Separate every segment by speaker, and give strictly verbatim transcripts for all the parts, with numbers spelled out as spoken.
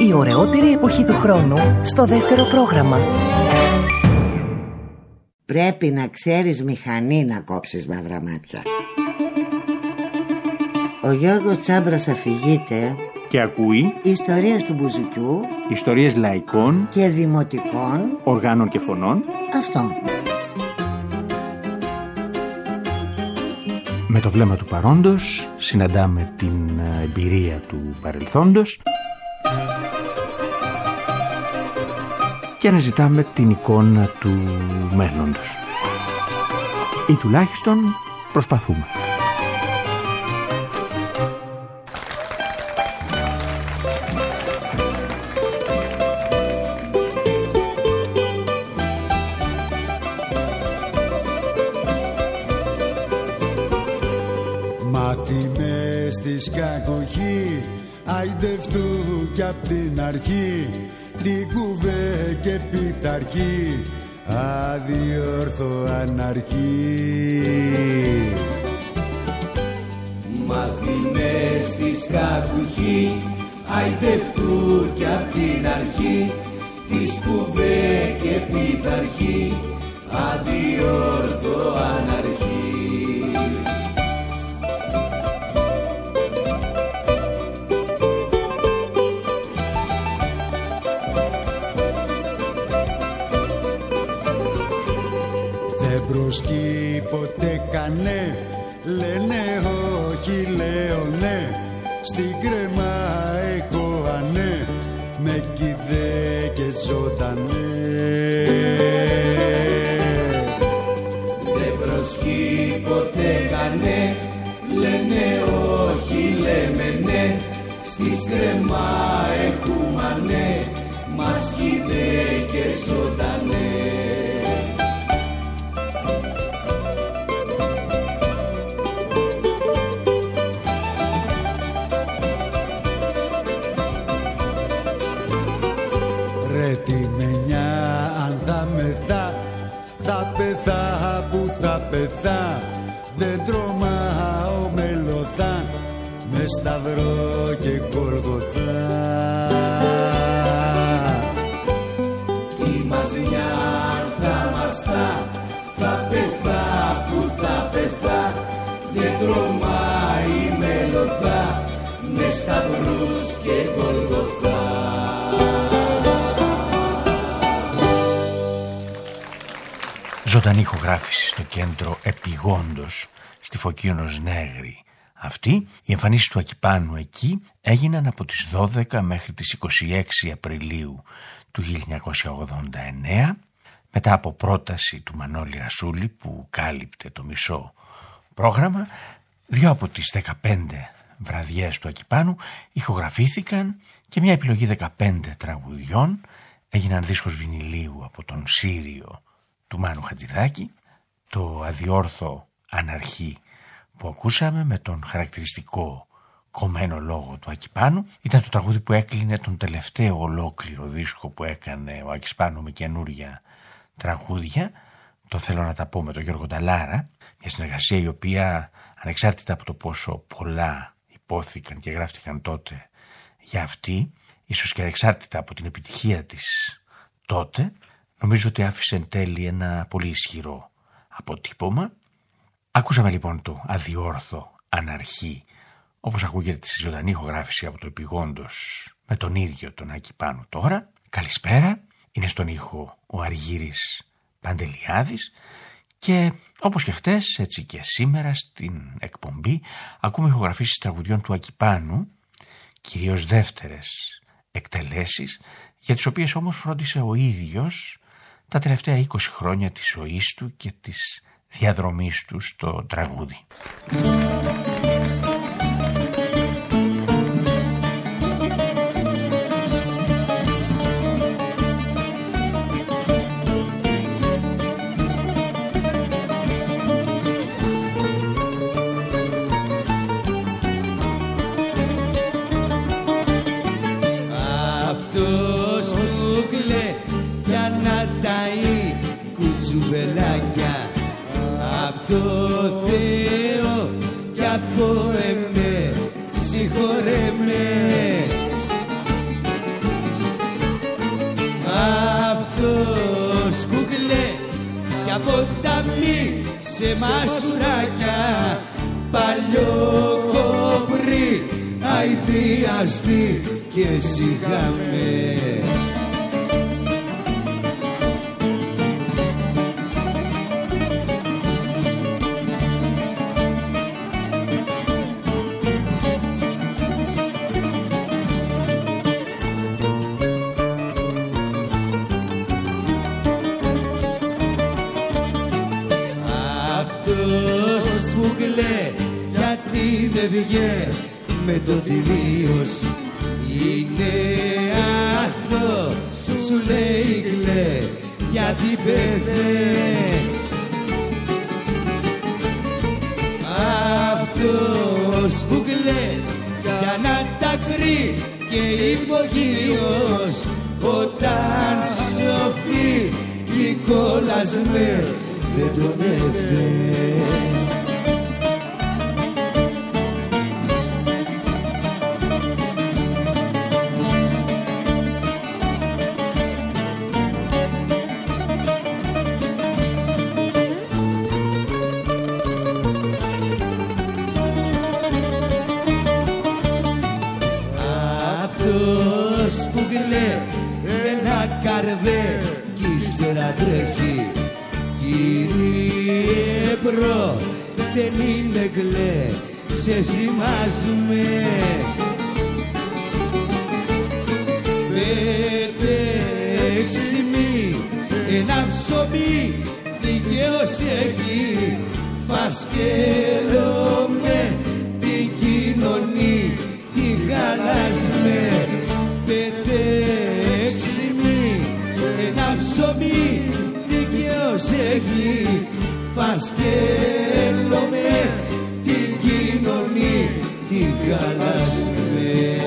Speaker 1: Η ωραιότερη εποχή του χρόνου στο δεύτερο πρόγραμμα.
Speaker 2: Πρέπει να ξέρεις μηχανή να κόψεις μαύρα μάτια. Ο Γιώργος Τσάμπρας αφηγείται
Speaker 3: και ακούει
Speaker 2: ιστορίες του μπουζουκιού,
Speaker 3: ιστορίες λαϊκών
Speaker 2: και δημοτικών
Speaker 3: οργάνων και φωνών.
Speaker 2: Αυτό.
Speaker 3: Με το βλέμμα του παρόντος συναντάμε την εμπειρία του παρελθόντος και αναζητάμε την εικόνα του μέλλοντος. Ή τουλάχιστον προσπαθούμε.
Speaker 4: Μάθημες στη σκακοχή, αηδευτού κι απ' την αρχή, την κουβέ και πειθαρχή, αδιόρθω αναρχή.
Speaker 5: Μάθημες στη σκακοχή, αηδευτού κι απ' την αρχή, της κουβέ και πειθαρχή, αδιόρθω αναρχή.
Speaker 4: Προσκύ ποτέ κανέ, λένε όχι λέω ναι, στην κρέμα έχω ανέ, με κηδέ και ζωντανέ.
Speaker 5: Δεν προσκύ ποτέ κανέ, λένε όχι λέμε ναι, στη κρέμα έχουμε ανέ, μας κηδέ και ζωντανέ.
Speaker 4: Δεν τρομάω μελωθά, με σταυρό και Γολγοθά.
Speaker 5: Τι μας νιάρθα μαστά, θα πεθά που θα πεθά, δεν τρομάει μελωθά, με σταυρούς και Γολγοθά.
Speaker 3: Ζωντανή ηχογράφηση στο κέντρο Επιγόντος, στη Φωκίωνος Νέγρη. Αυτή, οι εμφανίσεις του Ακιπάνου εκεί έγιναν από τις δώδεκα μέχρι τις είκοσι έξι Απριλίου του χίλια εννιακόσια ογδόντα εννέα, μετά από πρόταση του Μανώλη Ρασούλη που κάλυπτε το μισό πρόγραμμα. Δύο από τις δεκαπέντε βραδιές του Ακιπάνου ηχογραφήθηκαν και μια επιλογή δεκαπέντε τραγουδιών έγιναν δίσκος βινιλίου από τον Σύριο του Μάνου Χατζηδάκη. Το αδιόρθω αναρχή που ακούσαμε με τον χαρακτηριστικό κομμένο λόγο του Ακιπάνου ήταν το τραγούδι που έκλεινε τον τελευταίο ολόκληρο δίσκο που έκανε ο Ακιπάνου με καινούρια τραγούδια. Το θέλω να τα πω με τον Γιώργο Νταλάρα, μια συνεργασία η οποία ανεξάρτητα από το πόσο πολλά υπόθηκαν και γράφτηκαν τότε για αυτή, ίσως και ανεξάρτητα από την επιτυχία της τότε, νομίζω ότι άφησε εν τέλει ένα πολύ ισχυρό αποτύπωμα. Ακούσαμε λοιπόν το αδιόρθω αναρχή, όπως ακούγεται στη ζωντανή ηχογράφηση από το Επιγόντος με τον ίδιο τον Ακιπάνου τώρα. Καλησπέρα, είναι στον ήχο ο Αργύρης Παντελιάδης και όπως και χτες έτσι και σήμερα στην εκπομπή ακούμε ηχογραφήσεις τραγουδιών του Ακιπάνου, κυρίως δεύτερες εκτελέσεις, για τις οποίες όμως φρόντισε ο ίδιος τα τελευταία είκοσι χρόνια της ζωής του και της διαδρομής του στο τραγούδι.
Speaker 4: Αυτός που κλαί για να ταΐ κουτσουβελάκια, απ' το Θεό κι από εμέ, συγχωρέ με. μια ποταμή σε μασουράκια, παλιό κοπρί, αηδιαστή και σιγάμε. Αυτός που κλαί γιατί δεν βγαίνει με το τελείως, είναι άθο, σου λέει κλαί γιατί πεθαίνει. Αυτός που κλαί για να τα κρύει και υπογείως, όταν σοφεί η κόλασμε δεν τον έφερε. Αυτός που κλαί ένα καρβέ κι ύστερα τρέχει, Κύριε προ, δεν είναι κλαί, σε ζυμάζουμε. Πέντε έξιμη, ένα ψωμί δικαίως έχει, φασκέλο με την κοινωνή τη χαλάσμε. Πέντε έξιμη, ένα ψωμί δικαίως έχει, φασκέλο με την κοινωνή τη χαλάσμε.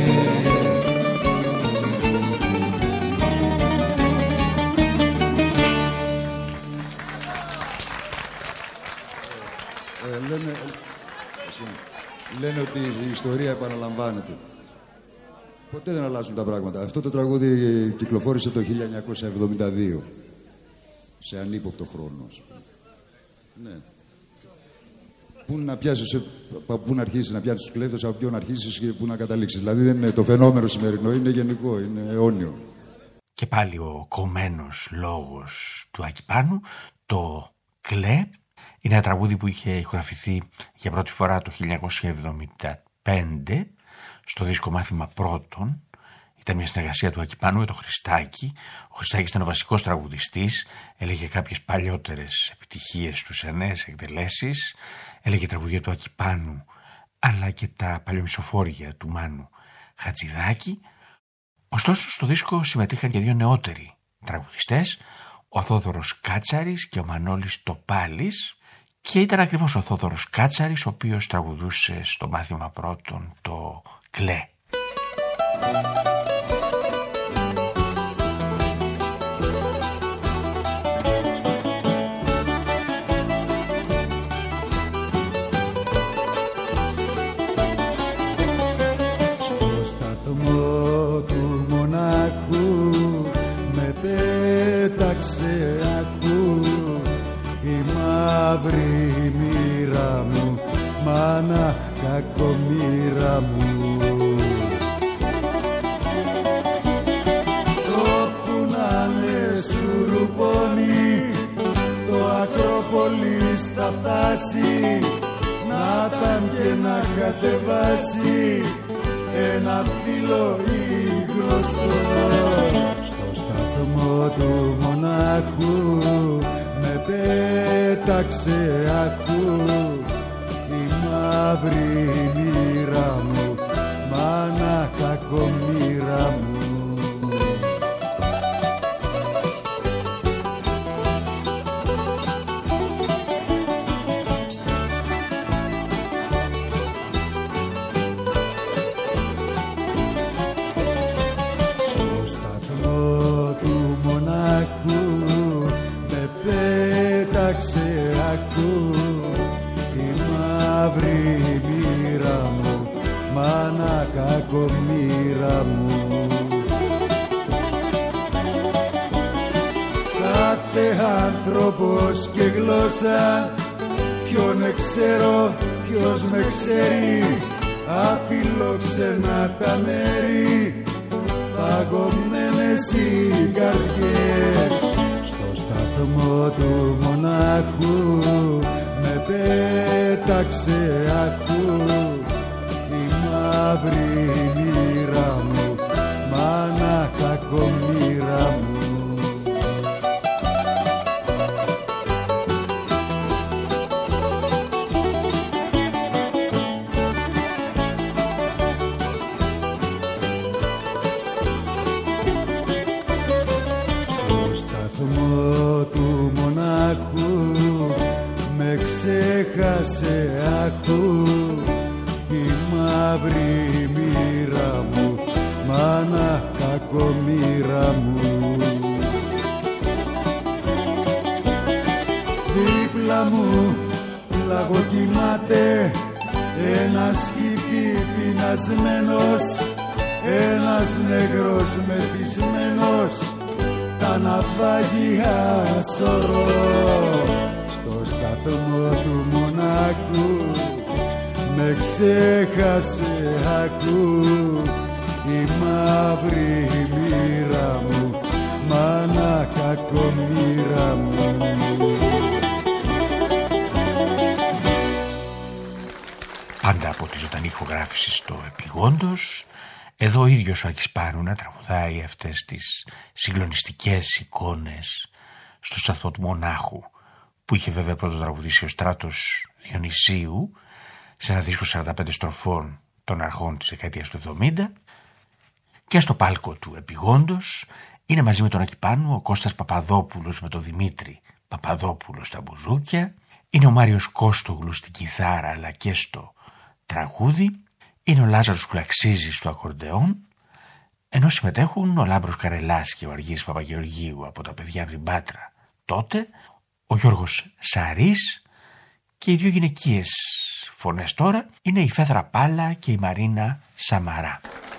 Speaker 6: Ε, λένε, λένε ότι η ιστορία επαναλαμβάνεται. Ποτέ δεν αλλάζουν τα πράγματα. Αυτό το τραγούδι κυκλοφόρησε το χίλια εννιακόσια εβδομήντα δύο. Σε ανύποπτο χρόνο, ας πούμε. Ναι. Πού να πιάσεις, πού να αρχίσεις να πιάσεις τους κλέφτες, από ποιον να αρχίσεις και πού να καταλήξεις. Δηλαδή δεν είναι το φαινόμενο σημερινό, είναι γενικό, είναι αιώνιο.
Speaker 3: Και πάλι ο κομμένος λόγος του Άκη Πάνου, το κλαί, είναι ένα τραγούδι που είχε ηχογραφηθεί για πρώτη φορά το χίλια εννιακόσια εβδομήντα πέντε στο δίσκο Μάθημα Πρώτων. Ήταν μια συνεργασία του Άκη Πάνου με τον Χριστάκη. Ο Χριστάκης ήταν ο βασικός τραγουδιστής, έλεγε κάποιες παλιότερες επιτυχίες του σε νέες εκτελέσεις, έλεγε τραγουδία του Άκη Πάνου, αλλά και τα παλιομισοφόρια του Μάνου Χατζηδάκη. Ωστόσο στο δίσκο συμμετείχαν και δύο νεότεροι τραγουδιστές, ο Θόδωρος Κάτσαρης και ο Μανώλης Τοπάλης, και ήταν ακριβώς ο Θόδωρος Κάτσαρης ο οποίος τραγουδούσε στο Μάθημα Πρώτων το κλαί.
Speaker 6: Στο σταθμό του μονάχου με πέταξε αχού η μαύρη μοίρα μου, μάνα κακομοίρα μου. Όπου να είναι σουρουπώνει, το Ακρόπολης θα φτάσει, να ήταν και να κατεβάσει ένα φίλο ή γνωστό. Στο σταθμό του μονάχου με πέταξε αχού η μαύρη μοίρα μου, μάνα κακομοίρα μου. Στο σταθμό του μονάχου με πέταξε αχού η μαύρη μοίρα μου, μάνα κακομοίρα μου. Κάθε
Speaker 4: άνθρωπος και γλώσσα. Ποιον ξέρω, ποιος με ξέρει, αφιλόξενα τα μέρη, παγωμένες οι καρδιές. Στο σταθμό του μονάχου με πέταξε άκου η μαύρη μοίρα μου, μάνα κακομοίρα μου. Του μονάχου με ξέχασε άχου η μαύρη μοίρα μου, μάνα κακομοίρα μου. Δίπλα μου πλαγοκοιμάται ένας χιπί πεινασμένος, ένας νεγρός μεθυσμένος, τα ναυάγια σωρώ. Στο σταθμό του μονάχου με ξέχασε άκου η μαύρη μοίρα μου, μάνα κακομοίρα μου.
Speaker 3: Πάντα από τη ζωντανή ηχογράφηση στο Επιγόντως. Εδώ ο ίδιος ο Άκης Πάνου να τραγουδάει αυτές τις συγκλονιστικές εικόνες στο σταθμό του μονάχου, που είχε βέβαια πρώτο τραγουδήσει ο Στράτος Διονυσίου σε ένα δίσκο σαράντα πέντε στροφών των αρχών της δεκαετίας του εβδομήντα, και στο πάλκο του Επιγόντως είναι μαζί με τον Άκη Πάνου ο Κώστας Παπαδόπουλος με τον Δημήτρη Παπαδόπουλο στα μπουζούκια, είναι ο Μάριος Κώστογλου στην κιθάρα αλλά και στο τραγούδι, είναι ο Λάζαρος Κουλαξίζης στο ακορντεόν, ενώ συμμετέχουν ο Λάμπρος Καρελάς και ο Αργύρης Παπαγεωργίου από τα παιδιά από την Πάτρα τότε, ο Γιώργος Σαρής, και οι δύο γυναικείες φωνές τώρα είναι η Φέδρα Πάλα και η Μαρίνα Σαμαρά.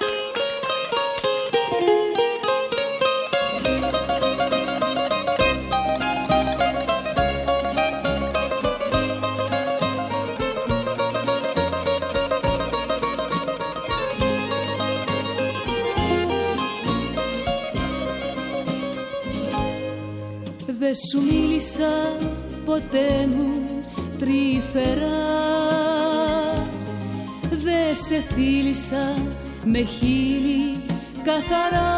Speaker 7: Δε σου μίλησα ποτέ μου τρυφερά, δε σε φίλησα με χείλη καθαρά,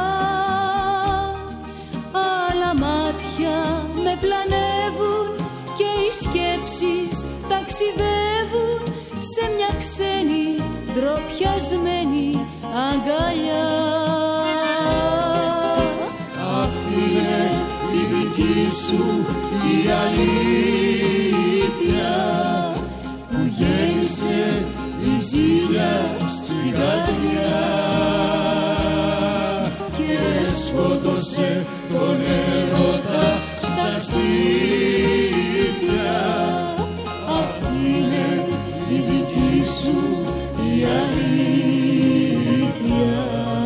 Speaker 7: άλλα μάτια με πλανεύουν και οι σκέψεις ταξιδεύουν σε μια ξένη ντροπιασμένη αγκαλιά.
Speaker 5: Αυτή είναι η δική σου η αλήθεια που γέννησε η ζήλια στην καρδιά και σκότωσε τον έρωτα στα στήθια. Αυτή είναι η δική σου η αλήθεια.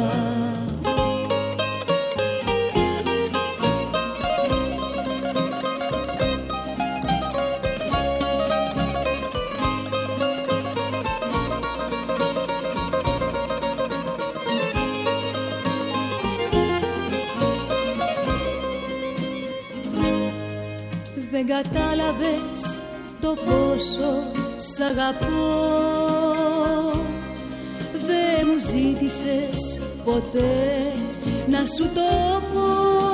Speaker 7: Δεν κατάλαβες το πόσο σ' αγαπώ, δεν μου ζήτησες ποτέ να σου το πω.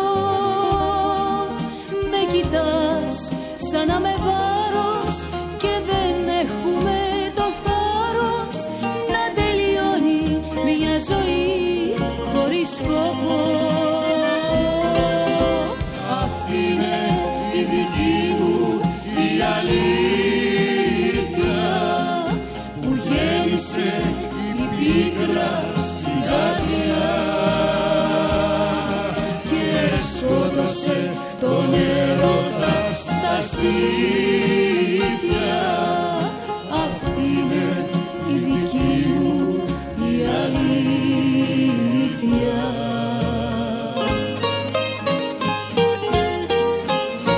Speaker 7: Με κοιτάς σαν να με βάρος και δεν έχουμε το θάρρος να τελειώνει μια ζωή χωρίς σκοπό.
Speaker 5: Αυτή είναι η δική μου η αλήθεια που γέννησε η πίκρα στην καρδιά και σκότωσε τον έρωτα στα στήθια. Αυτή είναι η δική μου η αλήθεια.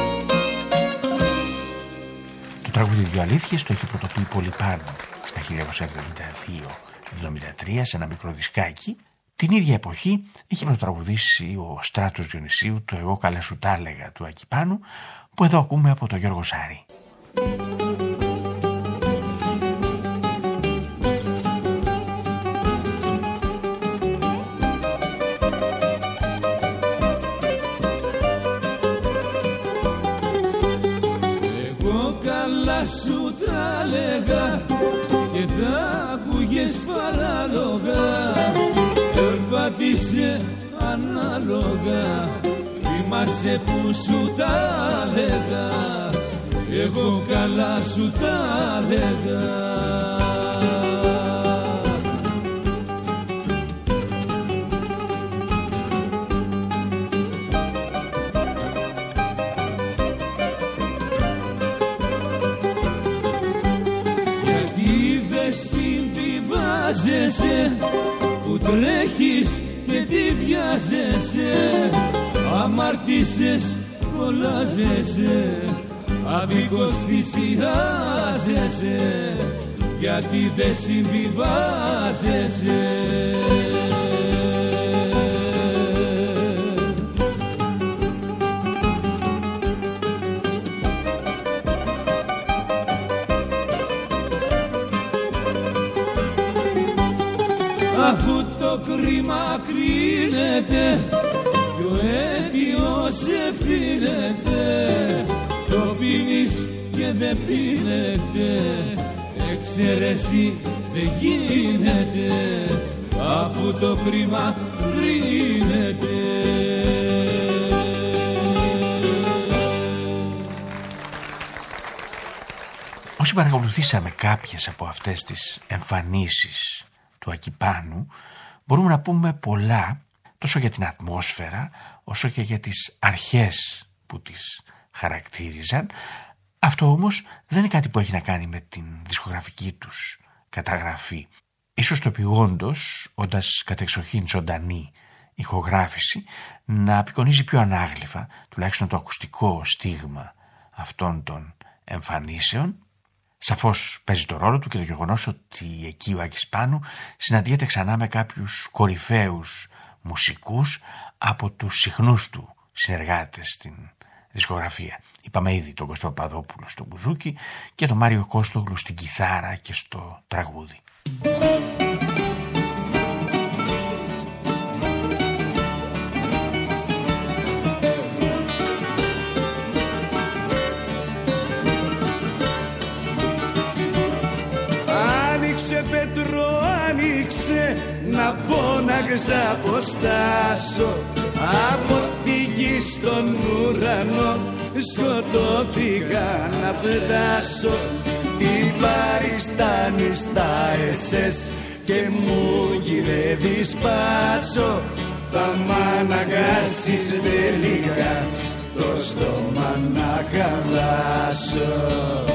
Speaker 3: δύο αλήθειες το έχει πρωτοποιεί πολύ πάνω στα χίλια εννιακόσια εβδομήντα δύο εβδομήντα τρία σε ένα μικρό δισκάκι. Την ίδια εποχή είχε πρωτοτραγουδήσει ο Στράτος Διονυσίου το «Εγώ καλά σου τα έλεγα» του Ακιπάνου, που εδώ ακούμε από τον Γιώργο Σάρη.
Speaker 4: Εγώ καλά σου τα έλεγα και τα άκουγες παράλογα, περπάτησε ανάλογα, θυμάσαι που σου τα έλεγα, εγώ καλά σου τα έλεγα. Γιατί δεν συμβιβάζεσαι που τρέχεις και τι βιάζεσαι, αμάρτησες, κολλάζεσαι, αδίκως θυσιάζεσαι, γιατί δεν συμβιβάζεσαι. Αφού το κρίμα κρίνεται κι ο αίτιος ευθύνεται, το πίνεις και δεν πίνεται, εξαίρεση δεν γίνεται, αφού το κρίμα κρίνεται.
Speaker 3: Όσοι παρακολουθήσαμε κάποιες από αυτές τις εμφανίσεις του Ακιπάνου, μπορούμε να πούμε πολλά τόσο για την ατμόσφαιρα όσο και για τις αρχές που τις χαρακτήριζαν. Αυτό όμως δεν είναι κάτι που έχει να κάνει με την δισκογραφική τους καταγραφή. Ίσως το επειγόντως, όντας κατεξοχήν ζωντανή ηχογράφηση, να απεικονίζει πιο ανάγλυφα τουλάχιστον το ακουστικό στίγμα αυτών των εμφανίσεων. Σαφώς παίζει το ρόλο του και το γεγονός ότι εκεί ο Άκης Πάνου συναντιέται ξανά με κάποιους κορυφαίους μουσικούς από τους συχνούς του συνεργάτες στην δισκογραφία. Είπαμε ήδη τον Κωστό Παπαδόπουλο στο μπουζούκι και τον Μάριο Κώστογλου στην κιθάρα και στο τραγούδι.
Speaker 4: Άνοιξε Πέτρο, άνοιξε, να πω να ξαποστάσω από τη γη στον ουρανό, σκοτώθηκα να φτάσω. Τι παριστάνεις τα εσές και μου γυρεύεις πάσο, θα μ' αναγκάσεις τελικά το στόμα να χαλάσω.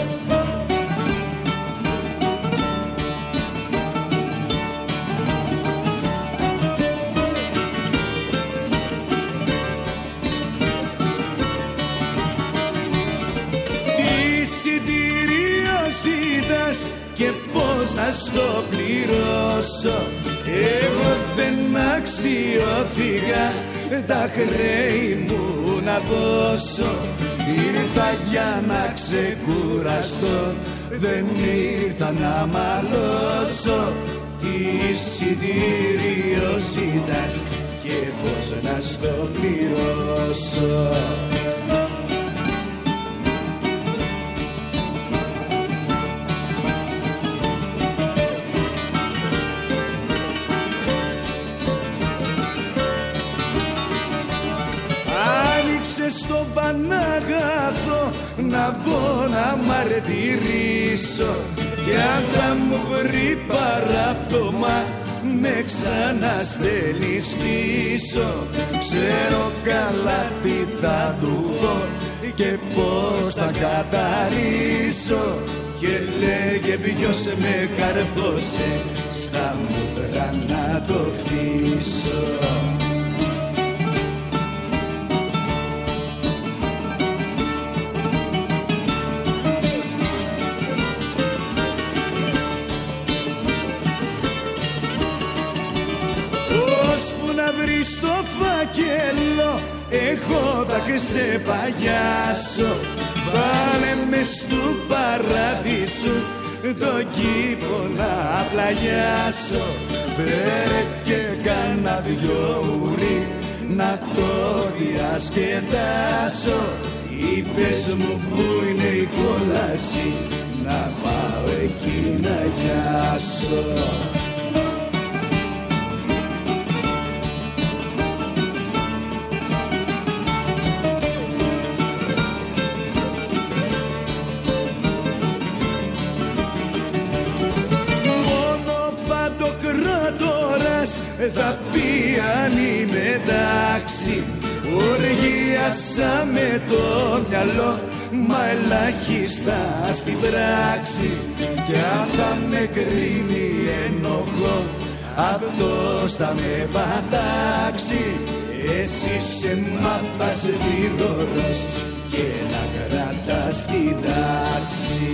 Speaker 4: Και πώς να στο πληρώσω, εγώ δεν αξιώθηκα τα χρέη μου να δώσω. Ήρθα για να ξεκουραστώ, δεν ήρθα να μαλώσω. Τι εισιτήριο ζητάς και πώς να στο πληρώσω. στον Παναγαθό να μπω να μαρτυρήσω, κι αν θα μου βρει παράπτωμα με ξαναστέλνεις πίσω. Ξέρω καλά τι θα του δω και πώς θα καθαρίσω, και λέγε ποιος με καρφώσε στα μούτρα να το αφήσω. ώσπου να βρεις το φάκελο, εγώ θα ξεπαγιάσω. Βάλε μες του παραδείσου τον κήπο να πλαγιάσω. Φέρε και κάνα δυο ουρί να το διασκεδάσω. Είπες μου που είναι η κόλαση, να πάω εκεί να γιάσω. Θα πει αν είμαι εντάξει. Οργίασα με το μυαλό, μα ελάχιστα στην πράξη. Κι αν θα με κρίνει ενοχώ, αυτός θα με πατάξει. Εσύ σε μάπας δίδωρος και να κρατάς την τάξη.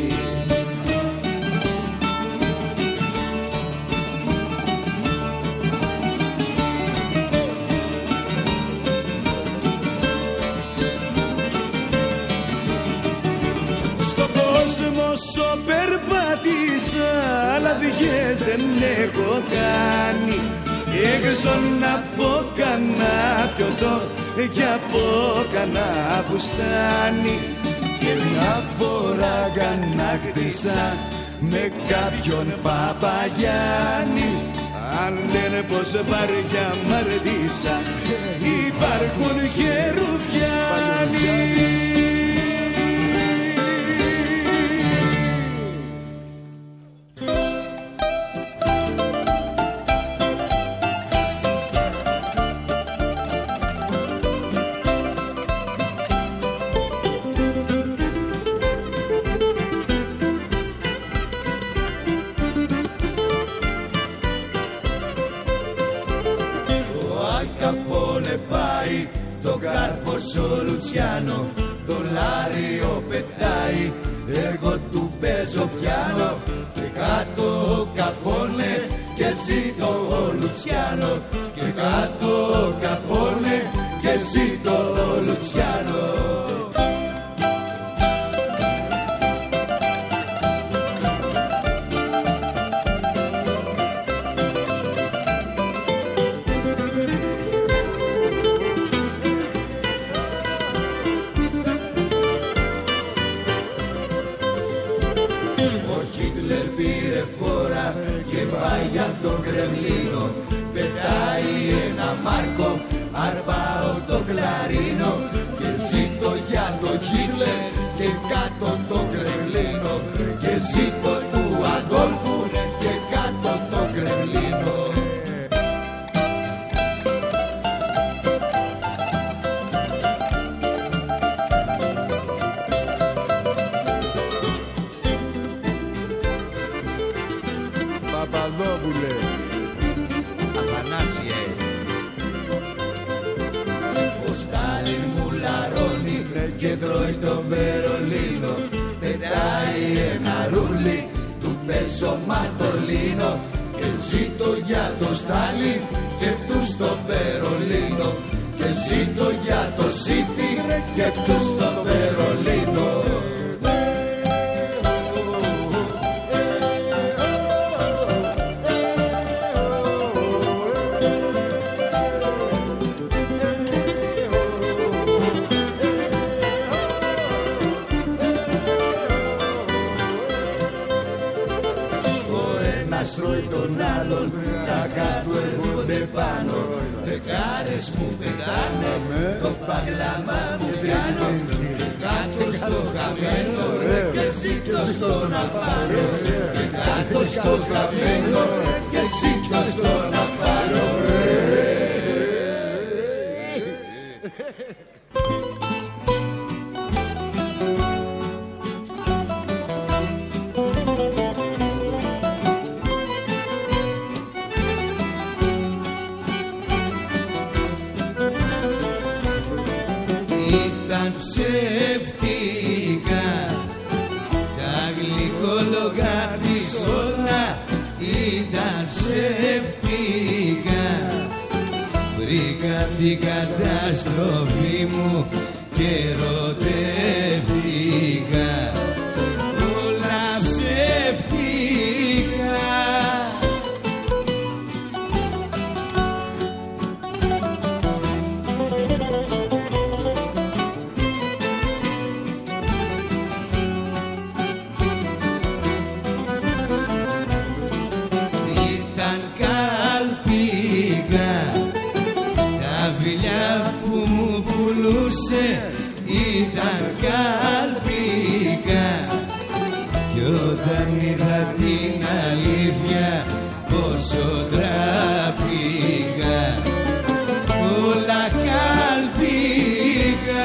Speaker 4: Όσο περπάτησα, λαδιές δεν έχω κάνει. Έξω να πω κανά πιωτό κι από κανά φουστάνι. Και μια φορά κανάκτησα με κάποιον Παπαγιάννη. Αν λένε πως βαριά μ' υπάρχουν και ρουφιάνοι. Ο Λουτσιάνο δολάριο πετάει, εγώ του παίζω πιάνο. Και κάτω ο Καπόνε και ζήτω ο Λουτσιάνο. Και κάτω ο Καπόνε και ζήτω ο Λουτσιάνο. Πετάει ένα μάρκο, αρπάω το κλαρίνο. Και ζήτω για το Χίτλερ και κάτω το Κρεμλίνο. Και ζήτω του Αδόλφου και κάτω το Κρεμλίνο.
Speaker 6: Παπαδόπουλε,
Speaker 4: Αθανάσιε. Ο Στάλιν μου λαρώνει και τρώει το Βερολίνο. Πετάει ένα ρούλι, του πέσω ματολίνο. Και ζήτω για το Στάλιν και αυτού στο Βερολίνο. Και ζήτω για το Σύφι και αυτού στο Βερολίνο. Τρώει τον άλλον, τα κάτω έρχονται πάνω. Δεκάρες που πετάνε, το παγλάμα μου πιάνω. Και κάτω στο χαμένο και ζήτω στον απάνω. Και κάτω στο χαμένο και ζήτω στον απάνω. Ήταν ψεύτικα τα γλυκόλογα της όλα, ήταν ψεύτικα. βρήκα την καταστροφή μου και ερωτεύτηκα όλα ψεύτικα. Ήταν καλπίκα τα φιλιά που μου πουλούσε, ήταν καλπίκα κι όταν είδα την αλήθεια πόσο τραπήκα, όλα καλπίκα.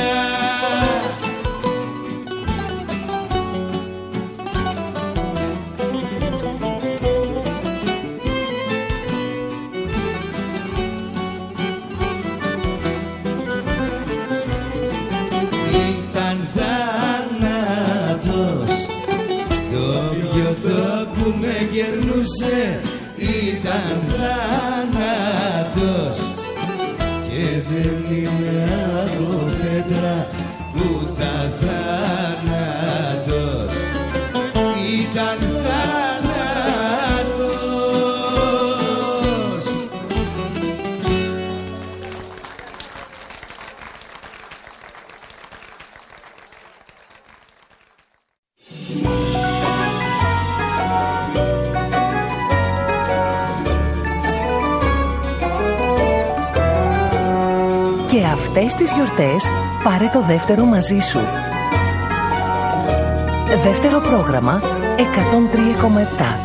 Speaker 4: Ήταν θάνατος το πιωτό που με γερνούσε, ήταν θάνατος και δεν είναι από πέτρα ούτε θάνατος, ήταν θάνατος.
Speaker 1: Και αυτές τις γιορτές πάρε το δεύτερο μαζί σου. Δεύτερο πρόγραμμα εκατόν τρία κόμμα επτά.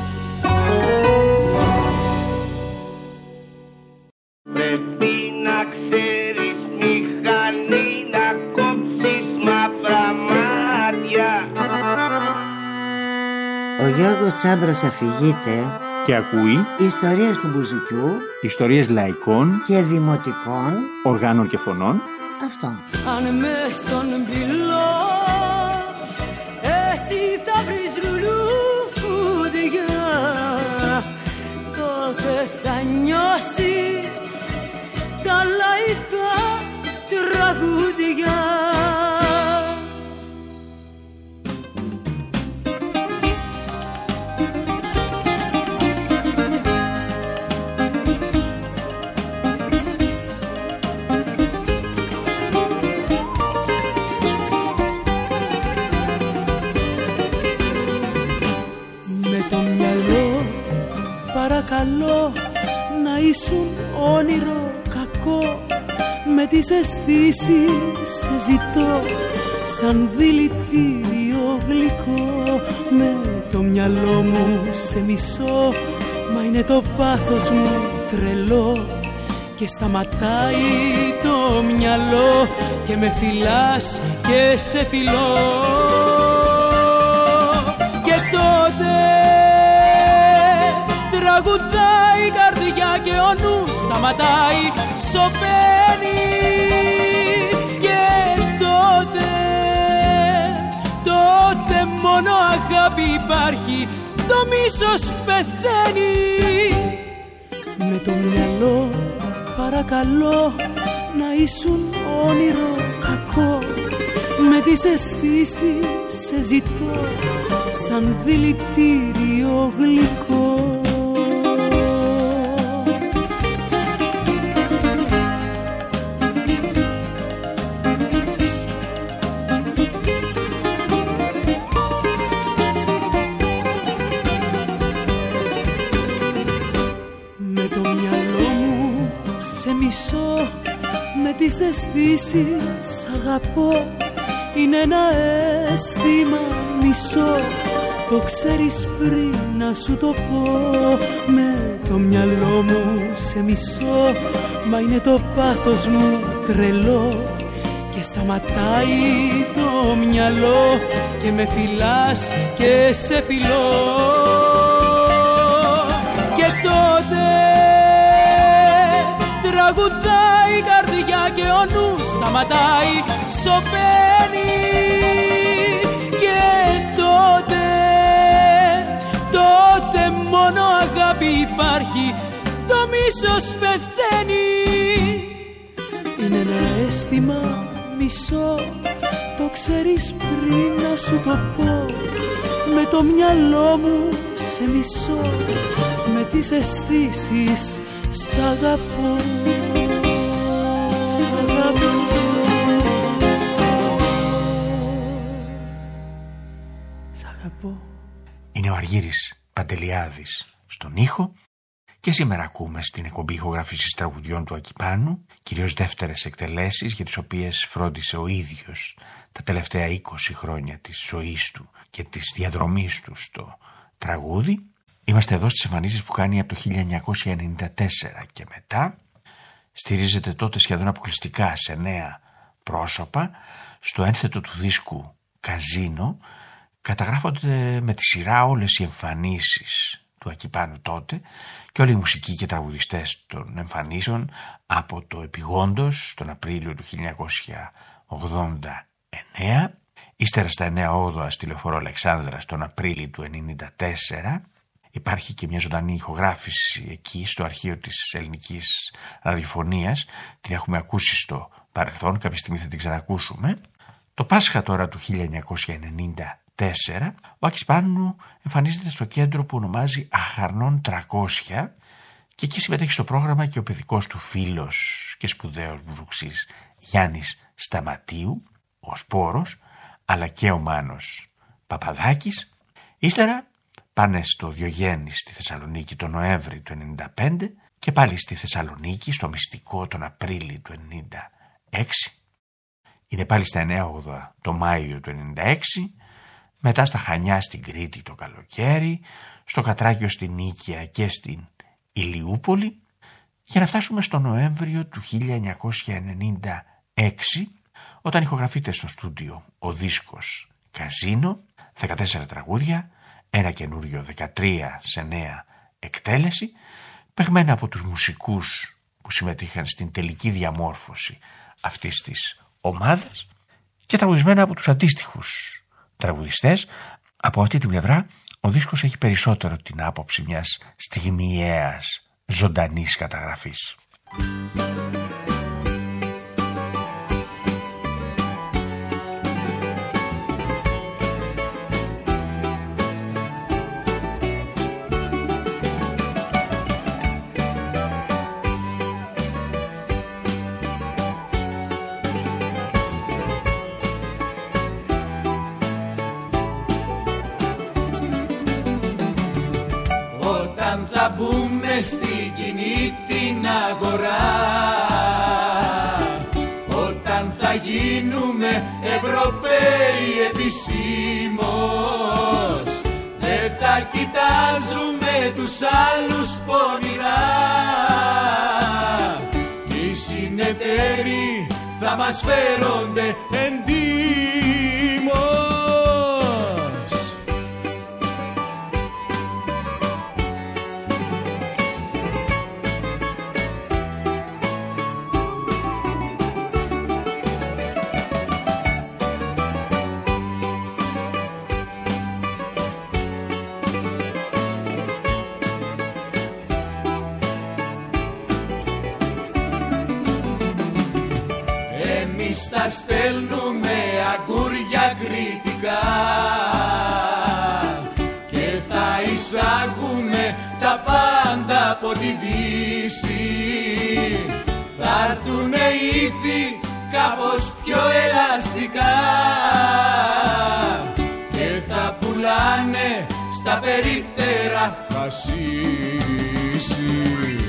Speaker 8: Πρέπει να ξέρεις μηχανή να κόψεις μαύρα μάτια.
Speaker 2: Ο Γιώργος Τσάμπρος αφηγείται
Speaker 3: Και ακούει
Speaker 2: ιστορίες του μπουζουκιού
Speaker 3: ιστορίες λαϊκών
Speaker 2: και δημοτικών
Speaker 3: οργάνων και φωνών.
Speaker 2: Αυτό.
Speaker 7: Αν μες στον πυλό εσύ θα βρεις λουλούδια, τότε θα νιώσεις τα λαϊκά τραγούδια. Παρακαλώ να ήσουν όνειρο κακό, με τις αισθήσεις σε ζητώ σαν δηλητήριο γλυκό. Με το μυαλό μου σε μισώ, μα είναι το πάθος μου τρελό και σταματάει το μυαλό και με φυλάς και σε φιλώ. Και τότε τραγουδάει η καρδιά και ο νους σταματάει, σωπαίνει. Και τότε, τότε μόνο αγάπη υπάρχει, το μίσος πεθαίνει. Με το μυαλό παρακαλώ να ήσουν όνειρο κακό, με τις αισθήσεις σε ζητώ σαν δηλητήριο γλυκό. Με τις αισθήσεις αγαπώ, είναι ένα αίσθημα μισό, το ξέρεις πριν να σου το πω. Με το μυαλό μου σε μισώ, μα είναι το πάθος μου τρελό και σταματάει το μυαλό και με φυλάς και σε φιλώ. Και τότε τραγουδάει η καρδιά και ο νους σταματάει, σωπαίνει. Και τότε, τότε μόνο αγάπη υπάρχει, το μίσος πεθαίνει. είναι ένα αίσθημα μισό, το ξέρεις πριν να σου το πω. Με το μυαλό μου σε μισώ, με τις αισθήσεις σ' αγαπώ. Σ' αγαπώ. Σ' αγαπώ.
Speaker 3: Είναι ο Αργύρης Παντελιάδης στον ήχο και σήμερα ακούμε στην εκπομπή ηχογραφήσεις τραγουδιών του Ακιπάνου κυρίως δεύτερες εκτελέσεις για τις οποίες φρόντισε ο ίδιος τα τελευταία είκοσι χρόνια της ζωής του και της διαδρομής του στο τραγούδι. Είμαστε εδώ στις εμφανίσεις που κάνει από το χίλια εννιακόσια ενενήντα τέσσερα και μετά. Στηρίζεται τότε σχεδόν αποκλειστικά σε νέα πρόσωπα. Στο ένθετο του δίσκου Καζίνο καταγράφονται με τη σειρά όλες οι εμφανίσεις του Ακιπάνου τότε και όλοι οι μουσικοί και τραγουδιστές των εμφανίσεων από το Επιγόντος τον Απρίλιο του χίλια εννιακόσια ογδόντα εννέα, ύστερα στα εννέα όγδοα στη Λεωφόρο Αλεξάνδρας τον Απρίλιο του ενενήντα τέσσερα. Υπάρχει και μια ζωντανή ηχογράφηση εκεί στο αρχείο της ελληνικής ραδιοφωνίας, την έχουμε ακούσει στο παρελθόν, κάποια στιγμή θα την ξανακούσουμε. Το Πάσχα τώρα του χίλια εννιακόσια ενενήντα τέσσερα, ο Άκης Πάνου εμφανίζεται στο κέντρο που ονομάζει Αχαρνών τριακόσια και εκεί συμμετέχει στο πρόγραμμα και ο παιδικός του φίλος και σπουδαίος μπουζουξής Γιάννης Σταματίου, ο Σπόρος, αλλά και ο Μάνος Παπαδάκης. Ύστερα πάνε στο Διογέννη στη Θεσσαλονίκη τον Νοέμβρη του ενενήντα πέντε και πάλι στη Θεσσαλονίκη στο Μυστικό τον Απρίλιο του ενενήντα έξι. Είναι πάλι στα εννέα όγδοα το Μάιο του ενενήντα έξι, μετά στα Χανιά στην Κρήτη το καλοκαίρι, στο Κατράκιο στην Νίκαια και στην Ηλιούπολη, για να φτάσουμε στο Νοέμβριο του χίλια εννιακόσια ενενήντα έξι, όταν ηχογραφείται στο στούντιο ο δίσκος Καζίνο, δεκατέσσερα τραγούδια, ένα καινούριο δεκατρία σε νέα εκτέλεση, παιγμένα από τους μουσικούς που συμμετείχαν στην τελική διαμόρφωση αυτής της ομάδας και τραγουδισμένα από τους αντίστοιχους τραγουδιστές. Από αυτή την πλευρά ο δίσκος έχει περισσότερο την άποψη μιας στιγμιαίας ζωντανής καταγραφής.
Speaker 4: Θα μπούμε στην κοινή την αγορά, όταν θα γίνουμε Ευρωπαίοι επισήμως, δεν θα κοιτάζουμε τους άλλους πονηρά, οι συνεταίροι θα μας φέρονται εντύμως. Θα στέλνουμε αγκούρια κριτικά και θα εισάγουμε τα πάντα από τη Δύση. Θα έρθουνε ήθη κάπως πιο ελαστικά και θα πουλάνε στα περίπτερα χασίσι.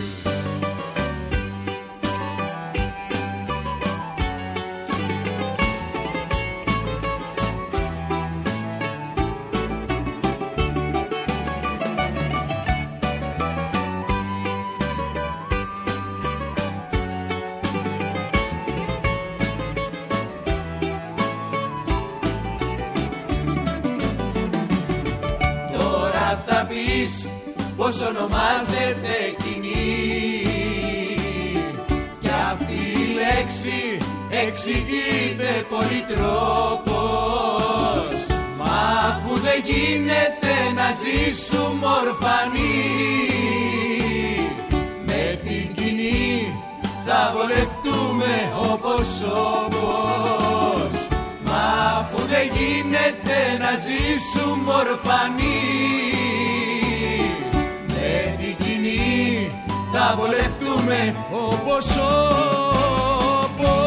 Speaker 4: Πώς ονομάζεται κοινή κι αυτή η λέξη εξηγείται πολυτρόπως, μα αφού δεν γίνεται να ζήσουμε ορφανοί, με την κοινή θα βολευτούμε ζήσουν μορφανοί, με την κοινή θα βολευτούμε όπως όπως.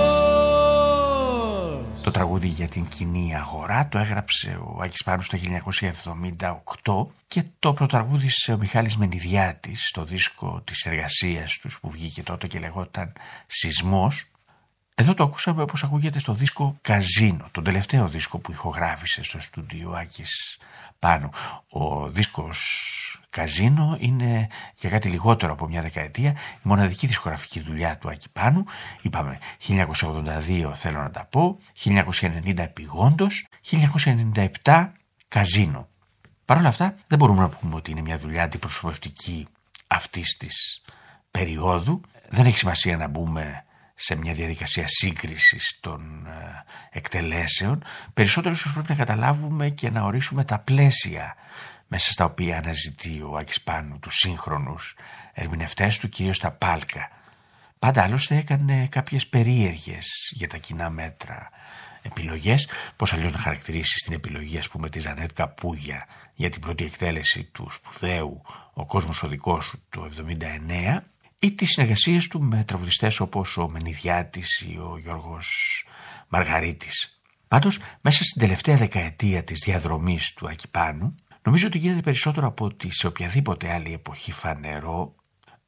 Speaker 3: Το τραγούδι για την κοινή αγορά το έγραψε ο Άκης Πάνος το χίλια εννιακόσια εβδομήντα οκτώ και το πρωτοτραγούδισε ο Μιχάλης Μενιδιάτης στο δίσκο της εργασίας τους που βγήκε τότε και λεγόταν «Σεισμός». Εδώ το ακούσαμε όπως ακούγεται στο δίσκο «Καζίνο», τον τελευταίο δίσκο που ηχογράφησε στο στούντιο Άκης Πάνου. Ο δίσκος «Καζίνο» είναι για κάτι λιγότερο από μια δεκαετία η μοναδική δισκογραφική δουλειά του Άκη Πάνου. Είπαμε χίλια εννιακόσια ογδόντα δύο «Θέλω να τα πω», χίλια εννιακόσια ενενήντα «Επιγόντως», χίλια εννιακόσια ενενήντα επτά «Καζίνο». Παρ' όλα αυτά δεν μπορούμε να πούμε ότι είναι μια δουλειά αντιπροσωπευτική αυτής της περίοδου. Δεν έχει σημασία να μπούμε σε μια διαδικασία σύγκρισης των ε, εκτελέσεων. Περισσότερο ίσως πρέπει να καταλάβουμε και να ορίσουμε τα πλαίσια μέσα στα οποία αναζητεί ο Άκης Πάνου τους σύγχρονους ερμηνευτές του, κυρίως τα πάλκα. Πάντα άλλωστε έκανε κάποιες περίεργες για τα κοινά μέτρα επιλογές. Πώς αλλιώς να χαρακτηρίσεις την επιλογή, ας πούμε, τη Ζανέτ Καπούγια για την πρώτη εκτέλεση του σπουδαίου «Ο κόσμος ο δικός σου» το εβδομήντα εννέα, ή τις συνεργασίες του με τραγουδιστές όπως ο Μενιδιάτης ή ο Γιώργος Μαργαρίτης. Πάντως, μέσα στην τελευταία δεκαετία της διαδρομής του Άκη Πάνου, νομίζω ότι γίνεται περισσότερο από ότι σε οποιαδήποτε άλλη εποχή φανερό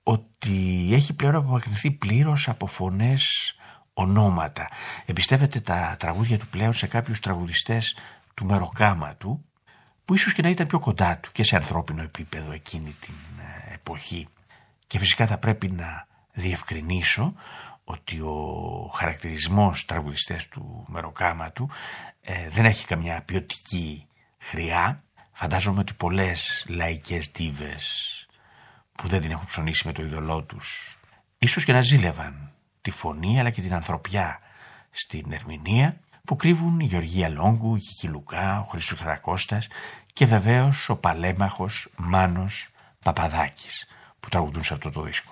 Speaker 3: ότι έχει πλέον απομακρυνθεί πλήρως από φωνές, ονόματα. Εμπιστεύεται τα τραγούδια του πλέον σε κάποιους τραγουδιστές του μεροκάματου που ίσως και να ήταν πιο κοντά του και σε ανθρώπινο επίπεδο εκείνη την εποχή. Και φυσικά θα πρέπει να διευκρινίσω ότι ο χαρακτηρισμός τραγουδιστές του μεροκάματου ε, δεν έχει καμιά ποιοτική χρειά. Φαντάζομαι ότι πολλές λαϊκές ντίβες που δεν την έχουν ψωνίσει με το είδωλό τους ίσως και να ζήλευαν τη φωνή αλλά και την ανθρωπιά στην ερμηνεία που κρύβουν η Γεωργία Λόγκου, η Κική Λουκά, ο Χρήστος Καρακώστας και βεβαίως ο παλέμαχος Μάνος Παπαδάκης που τραγουδούν σε αυτό το δίσκο.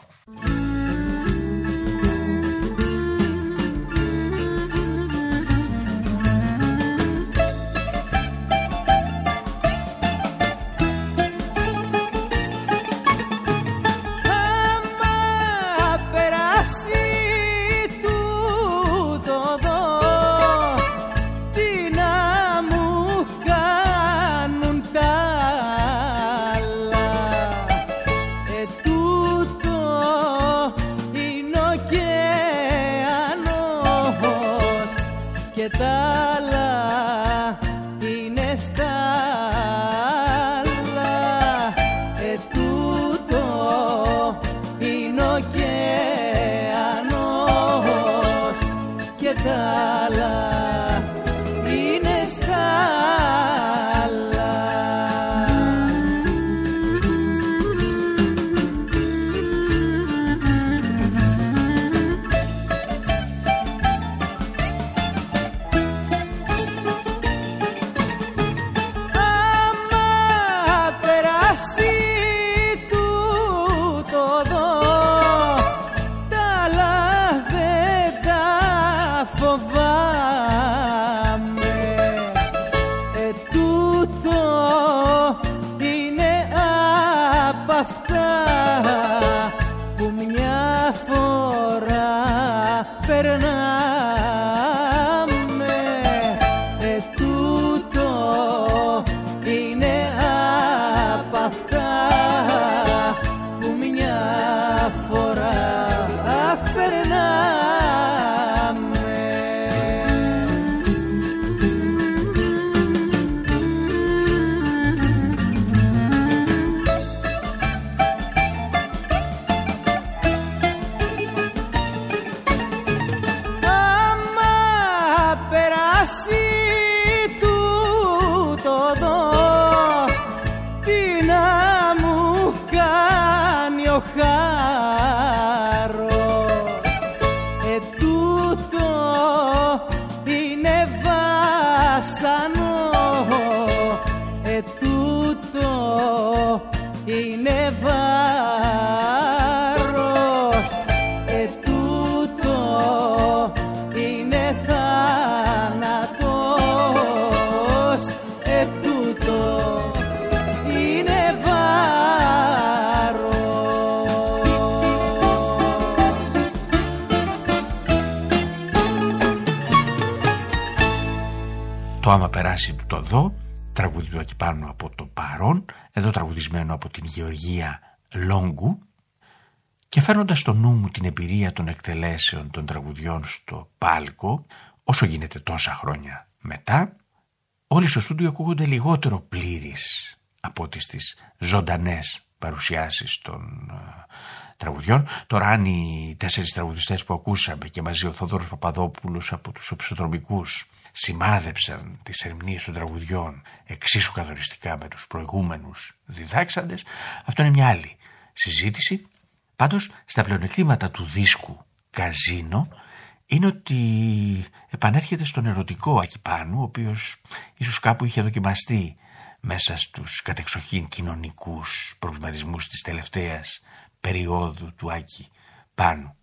Speaker 3: το «Άμα περάσει του το δω», τραγούδι του Ακιπάνου από το Παρόν, εδώ τραγουδισμένο από την Γεωργία Λόγκου. Και φέρνοντας στο νου μου την εμπειρία των εκτελέσεων των τραγουδιών στο πάλκο, όσο γίνεται τόσα χρόνια μετά, όλοι στο στούντιο ακούγονται λιγότερο πλήρεις από τις τις ζωντανές παρουσιάσεις των uh, τραγουδιών. Τώρα αν οι τέσσερις τραγουδιστές που ακούσαμε και μαζί ο Θόδωρος Παπαδόπουλος από τους Οψιοτρομικούς σημάδεψαν τις ερμηνείες των τραγουδιών εξίσου καθοριστικά με τους προηγούμενους διδάξαντες, αυτό είναι μια άλλη συζήτηση. Πάντως στα πλεονεκτήματα του δίσκου Καζίνο είναι ότι επανέρχεται στον ερωτικό Ακιπάνου, ο οποίος ίσως κάπου είχε δοκιμαστεί μέσα στους κατεξοχήν κοινωνικούς προβληματισμούς της τελευταίας περίοδου του Άκη Πάνου.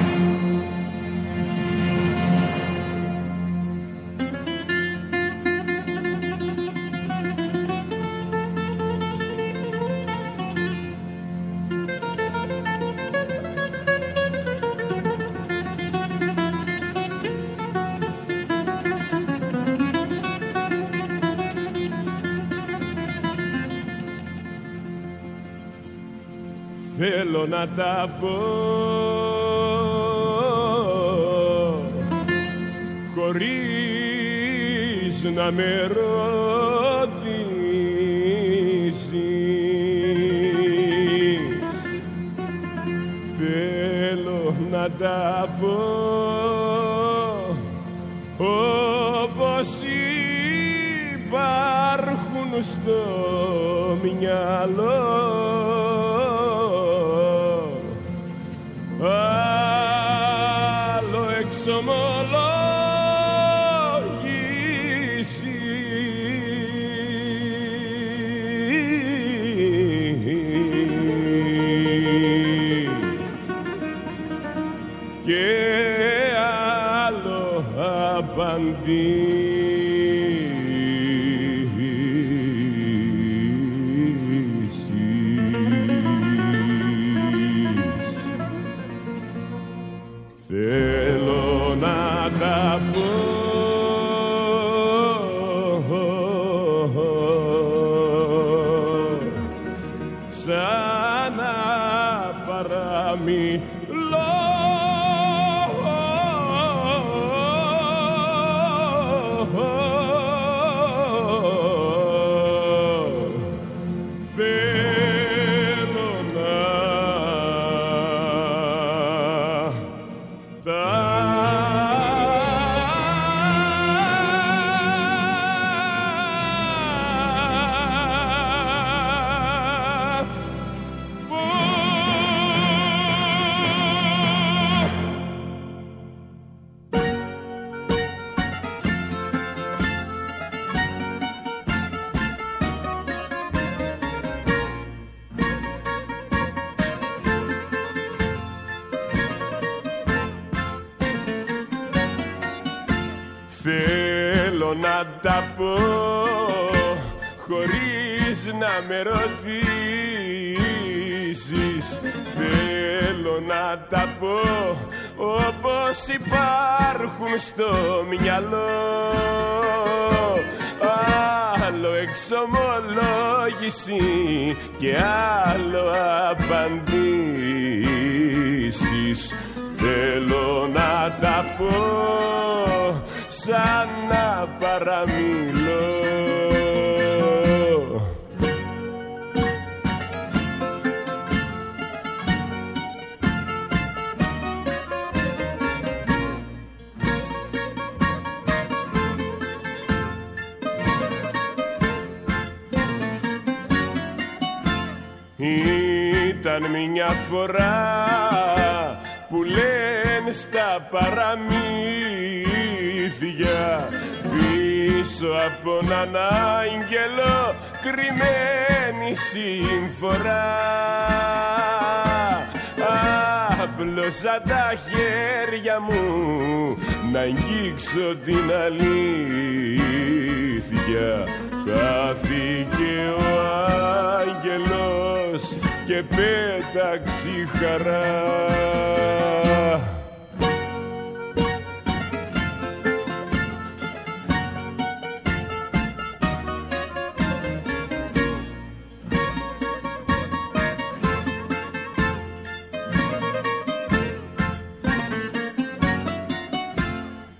Speaker 9: Θέλω να τα πω χωρίς να με ρωτήσεις. Θέλω να τα πω όπως υπάρχουν στο μυαλό. Άλλο εξομολόγηση και άλλο απαντήσει. Θέλω να τα πω σαν να παραμιλώ. Θέλω να τα πω χωρίς να με ρωτήσεις. Θέλω να τα πω όπως υπάρχουν στο μυαλό. Άλλο εξομολόγηση και άλλο απαντήσεις. Θέλω να τα πω σαν να παραμιλώ. Ήταν μια φορά που λένε στα παραμύθια πίσω από έναν άγγελο κρυμμένη συμφορά. Άπλωσα τα χέρια μου να αγγίξω την αλήθεια. Χάθηκε ο άγγελος και πέταξε η χαρά.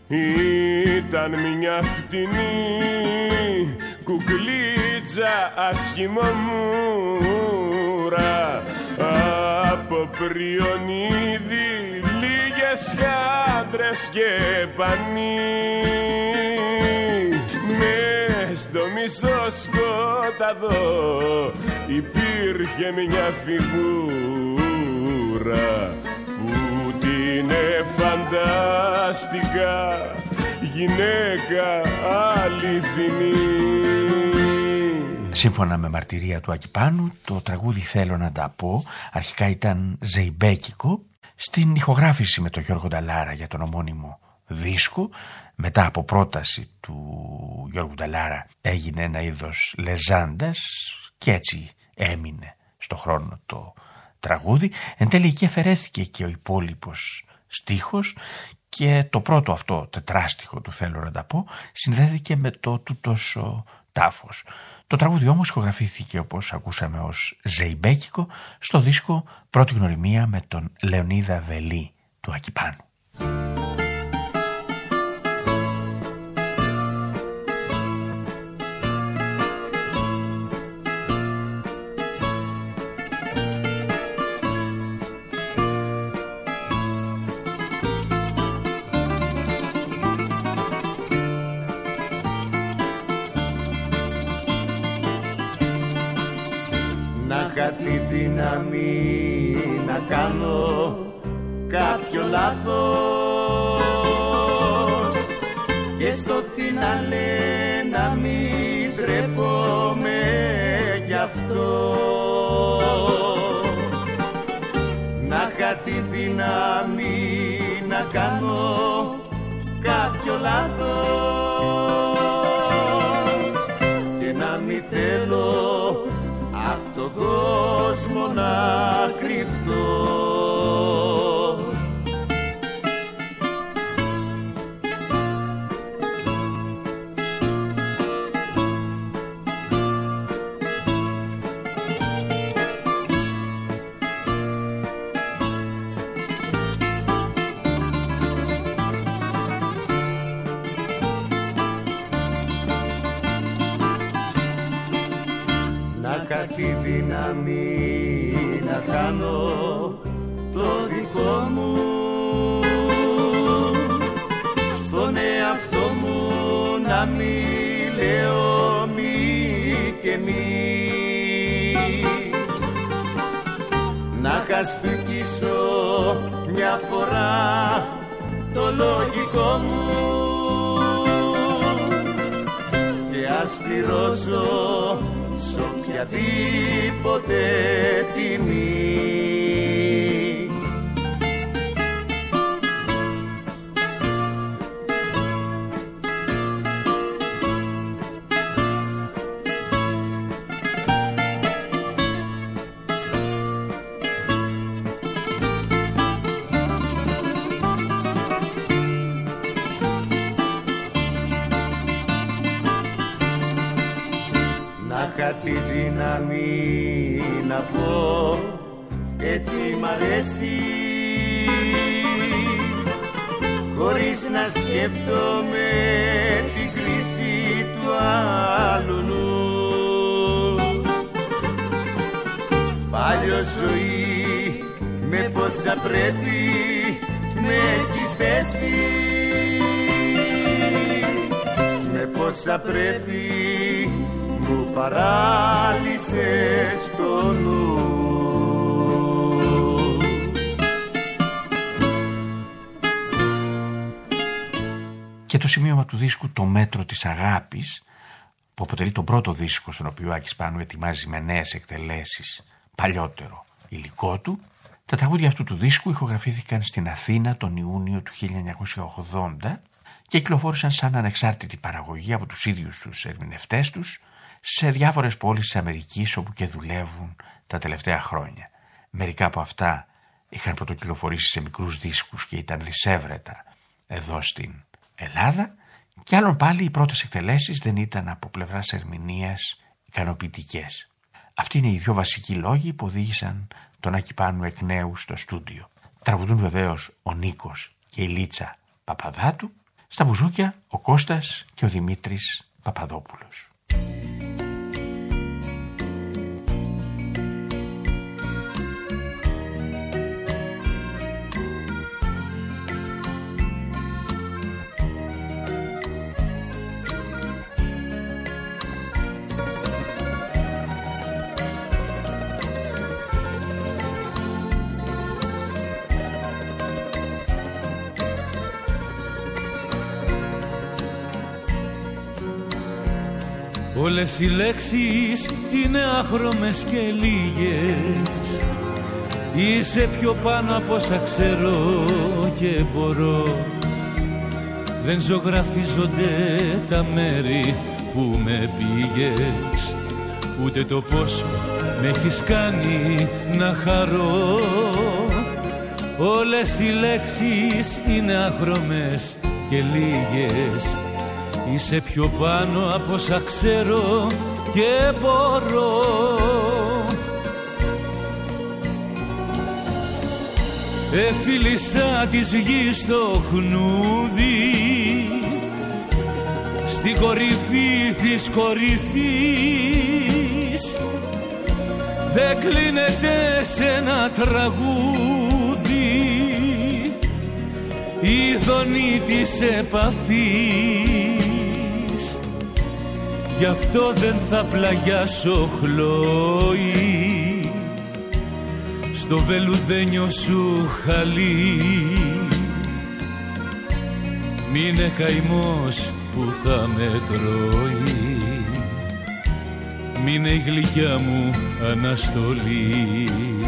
Speaker 9: ήταν μια φτηνή κουκλίτσα ασχημομούρα από πριονίδι, λίγες χάντρες και πανί. Μες στο μισό σκόταδο υπήρχε μια φιγούρα που την φαντάστηκα γυναίκα αληθινή.
Speaker 3: Σύμφωνα με μαρτυρία του Άκη Πάνου, το τραγούδι «Θέλω να τα πω» αρχικά ήταν ζεϊμπέκικο. Στην ηχογράφηση με τον Γιώργο Νταλάρα για τον ομώνυμο δίσκο, μετά από πρόταση του Γιώργου Νταλάρα, έγινε ένα είδος λεζάντας και έτσι έμεινε στο χρόνο το τραγούδι. Εν τέλει εκεί αφαιρέθηκε και ο υπόλοιπος στίχος και το πρώτο αυτό τετράστιχο του «Θέλω να τα πω» συνδέθηκε με το «Τούτος ο τάφος». Το τραγούδι όμως ηχογραφήθηκε, όπως ακούσαμε, ως ζεϊμπέκικο στο δίσκο «Πρώτη γνωριμία» με τον Λεωνίδα Βελή του Άκη Πάνου.
Speaker 8: Τη δύναμη να κάνω κάποιο λάθος και στο φινάλε να μην ντρέπομαι γι' αυτό. Να είχα τη δύναμη να κάνω κάποιο λάθος και να μην θέλω απ' τον κόσμο να κρυφτώ. Τη δύναμη να κάνω το δικό μου, στον εαυτό μου να μη λέω μη και μη, να χαστούκισω μια φορά το λογικό μου και ας πληρώσω σ' οποιαδήποτε τιμή. Τη δύναμη να πω έτσι μ' αρέσει, χωρίς να σκέφτομαι την κρίση του άλλου νου. Πάλιο ζωή με πόσα πρέπει με έχεις θέσει, με πόσα πρέπει μου παράλυσες το νου.
Speaker 3: Και το σημείωμα του δίσκου «Το μέτρο της αγάπης», που αποτελεί τον πρώτο δίσκο στον οποίο ο Άκης Πάνου ετοιμάζει με νέες εκτελέσεις παλιότερο υλικό του. Τα τραγούδια αυτού του δίσκου ηχογραφήθηκαν στην Αθήνα τον Ιούνιο του χίλια εννιακόσια ογδόντα και κυκλοφόρησαν σαν ανεξάρτητη παραγωγή από τους ίδιους τους ερμηνευτές τους σε διάφορες πόλεις της Αμερικής όπου και δουλεύουν τα τελευταία χρόνια. Μερικά από αυτά είχαν πρωτοκυκλοφορήσει σε μικρούς δίσκους και ήταν δισεύρετα εδώ στην Ελλάδα, και άλλων πάλι οι πρώτες εκτελέσεις δεν ήταν από πλευράς ερμηνείας ικανοποιητικές. Αυτοί είναι οι δύο βασικοί λόγοι που οδήγησαν τον Άκη Πάνου εκ νέου στο στούντιο. Τραγουδούν βεβαίως ο Νίκος και η Λίτσα Παπαδάτου. Στα μπουζούκια ο Κώστας και ο Δημήτρης Παπαδόπουλος.
Speaker 10: Όλες οι λέξεις είναι άχρωμες και λίγες. Είσαι πιο πάνω από όσα ξέρω και μπορώ. Δεν ζωγραφίζονται τα μέρη που με πήγες, ούτε το πόσο με έχεις κάνει να χαρώ. Όλες οι λέξεις είναι άχρωμες και λίγες. Είσαι πιο πάνω από όσα ξέρω και μπορώ. Εφίλησα της γης το χνούδι, στην κορυφή της κορυφής. Δεν κλείνεται σε ένα τραγούδι η δονή της επαφής. Γι' αυτό δεν θα πλαγιάσω χλόι στο βελουδένιο σου χαλί. Μη είναι καημός που θα με τρώει, μη είναι η γλυκιά μου αναστολή.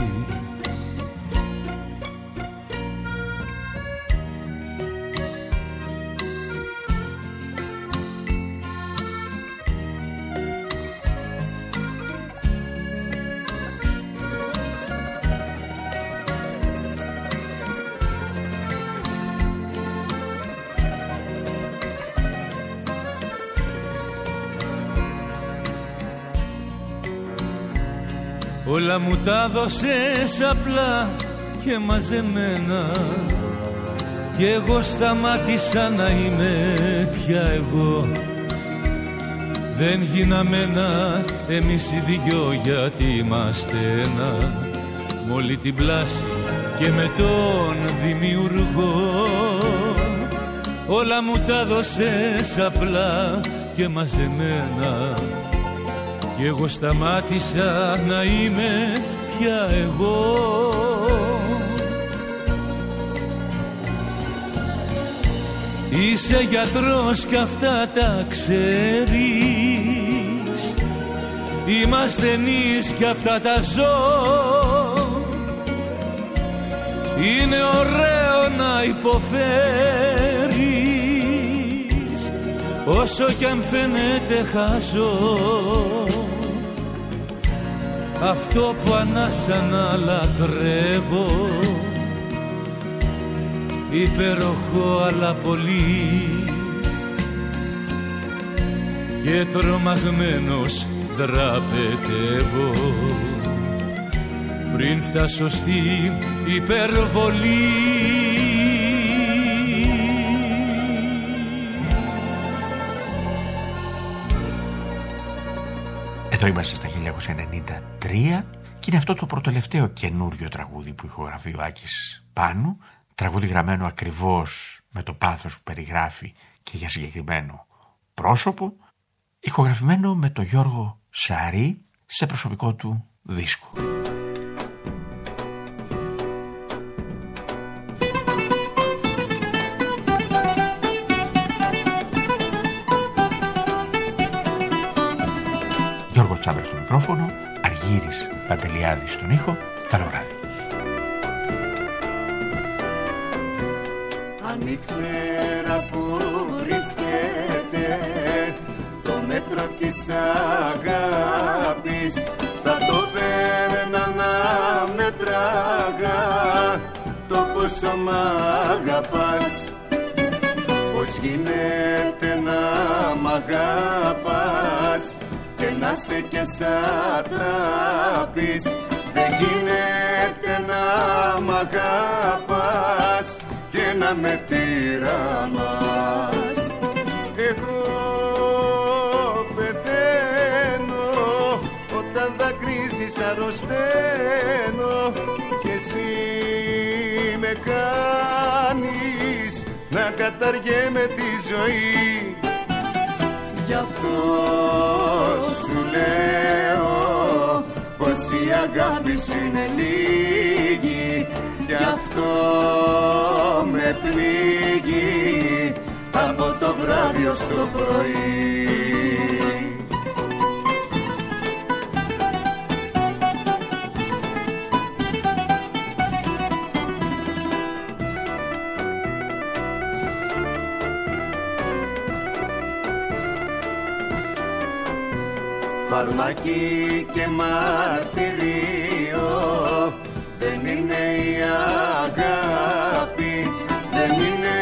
Speaker 10: Όλα μου τα δώσες απλά και μαζεμένα, κι εγώ σταμάτησα να είμαι πια εγώ. Δεν γίναμε ένα εμείς οι δυο, γιατί είμαστε ένα, μ' όλη την πλάση και με τον δημιουργό. Όλα μου τα δώσες απλά και μαζεμένα, κι εγώ σταμάτησα να είμαι πια εγώ. Είσαι γιατρός κι αυτά τα ξέρεις, είμαστε ασθενείς κι αυτά τα ζω. Είναι ωραίο να υποφέρεις, όσο κι αν φαίνεται χαζό. Αυτό που ανάσα να λατρεύω, υπέροχο αλλά πολύ, και τρομαγμένος δραπετεύω πριν φτάσω στην υπερβολή.
Speaker 3: Εδώ είμαστε στα χίλια εννιακόσια ενενήντα τρία και είναι αυτό το προτελευταίο καινούριο τραγούδι που ηχογραφεί ο Άκης Πάνου. Τραγούδι γραμμένο ακριβώς με το πάθος που περιγράφει και για συγκεκριμένο πρόσωπο, ηχογραφημένο με τον Γιώργο Σαρή σε προσωπικό του δίσκο. Γιώργος Τσάμπρας στο μικρόφωνο, Αργύρης Παντελιάδης στον ήχο. Καλό βράδυ.
Speaker 8: Αν ήξερα που βρίσκεται το μέτρο της αγάπης, θα το παίρνα να μετράγα το πόσο μ' αγαπάς. Πώς γίνεται να μ' αγαπάς και να σε και σαν τράπης. Δεν γίνεται να μ' αγαπάς και ένα μετήρα μας. Εγώ πεθαίνω όταν δακρύζεις, αρρωσταίνω και εσύ με κάνεις να καταργέμαι τη ζωή. Γι' αυτό σου λέω πως η αγάπη σου είναι λίγη, γι' αυτό με πλήγει από το βράδυ ως το πρωί. Φαρμακή και μαρτυρίο δεν είναι η αγάπη, δεν είναι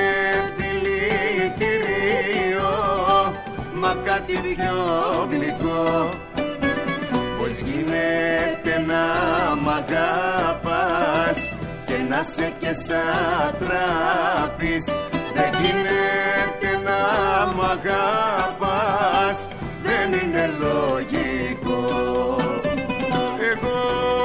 Speaker 8: δηλητηρίο, μα κάτι πιο γλυκό. Πως γίνεται να μ' αγάπας και να σε και σαν τράπης, δεν γίνεται να μ' αγάπας, δεν είναι λογικό. Εγώ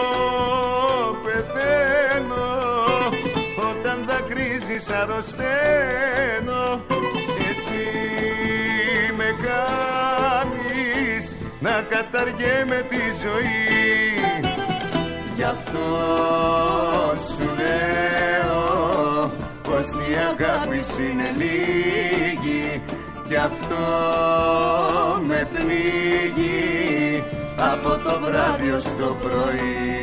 Speaker 8: πεθαίνω όταν δακρύζεις, αρρωσταίνω, εσύ με κάνεις να καταργέμαι τη ζωή. Γι' αυτό σου λέω πως η αγάπη σου είναι λίγη, γι' αυτό με πνίγει από το βράδυ ως το πρωί.